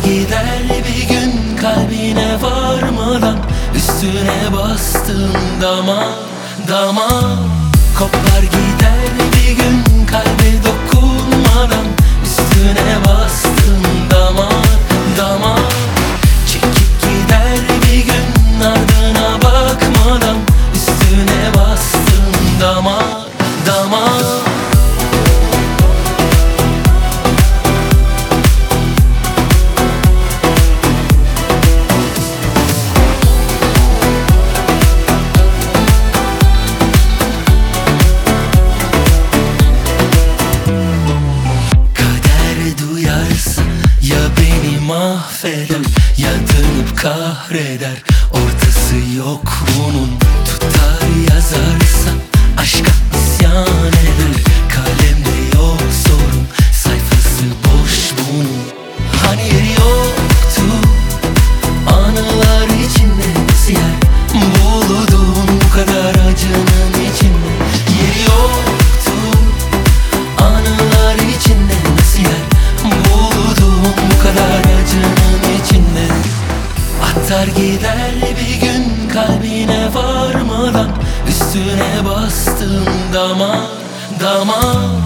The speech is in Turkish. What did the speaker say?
gider bir gün kalbine varmadan, üstüne bastığım damar damar. Kopar gider bir gün kalbe dokunmadan, üstüne bastığım damar damar. Çekip gider bir gün ardına bakmadan, üstüne bastığım damar damar. Ya beni mahveder ya dönüp kahreder, ortası yok bunun. Tutar yazarsa aşka isyan eder, kalemde yok sorun, sayfası boş bunun. Hani yeri yoktu anılar içinde, nasıl yer buldum bu kadar acının içinde. Yeri yoktu anılar içinde, nasıl yer buldum bu kadar acının içinde. Atar gider bir gün kalbine varmadan, üstüne bastığım damar damar.